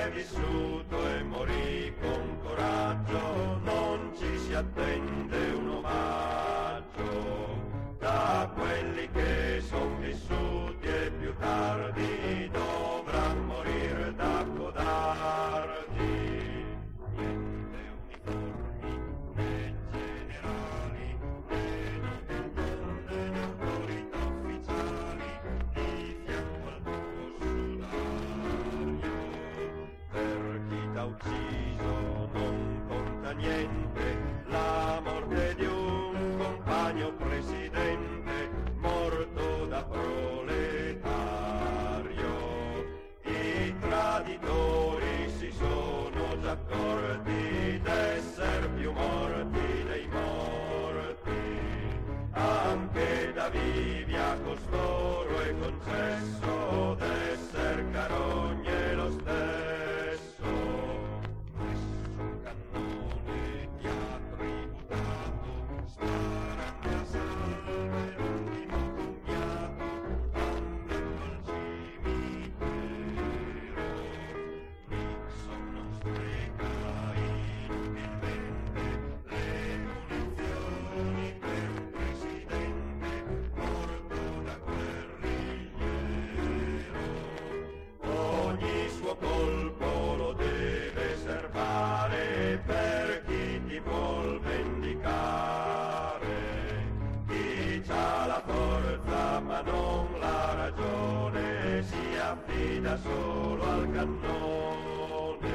hai vissuto e morì con coraggio, non ci si attende un omaggio da quelli che son vissuti e più tardi dovranno morire da codardi. Niente uniformi né generali, né non tentonde né autorità ufficiali di fianco al tuo sudario. Per chi t'ha ucciso non conta niente la morte di un compagno presidente morto da proletario. I traditori si sono già accorti d'esser più morti dei morti. Anche da vivi a costoro è concesso d'esser carogne lo stesso. Nessun cannone ti ha tributato, staranno a salve l'ultimo commiato, andando al cimitero. Nixon non spreca inutilmente le munizioni per un presidente morto da guerrigliero. Ogni suo colpo lo deve serbare per chi ti vuol vendicare. Chi c'ha la forza ma non la ragione si affida solo al cannone.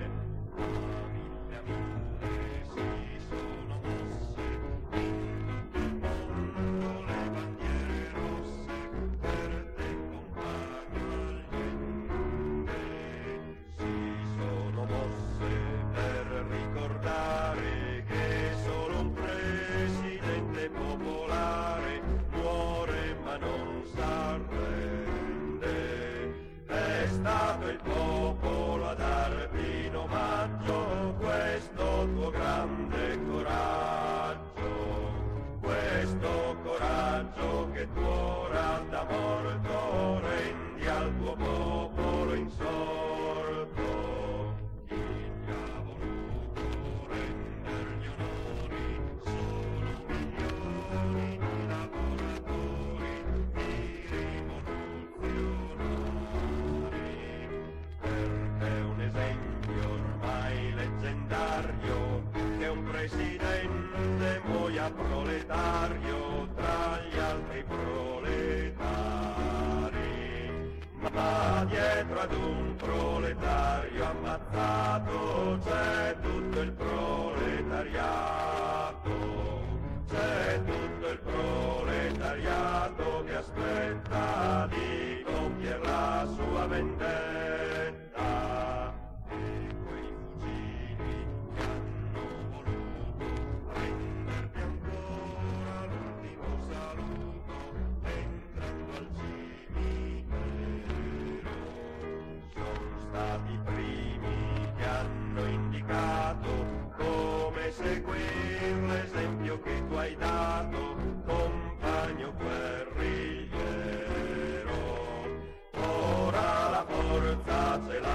A mille si sono mosse in tutto il mondo le bandiere rosse per te compagno Allende. Si sono mosse per ricordare che solo un presidente popolare muore ma non s'arrende. È stato il popolo a darti in omaggio questo tuo grande coraggio, questo coraggio che tu ora da morto rendi al tuo popolo insorto. Chi ti ha voluto rendergli onori? Solo milioni di lavoratori, di rivoluzionari. Perché un esempio ormai leggendario che un presidente muoia proletario tra gli altri proletari. Ma dietro ad un proletario ammazzato c'è tutto il proletariato, c'è tutto il proletariato che aspetta di compiere la sua vendetta. E quei fucili che hanno voluto renderti ancora l'ultimo saluto entrando al cimitero sono stati i primi che hanno indicato come seguire l'esempio che tu hai dato, compagno guerrigliero. Ora la forza ce l'ha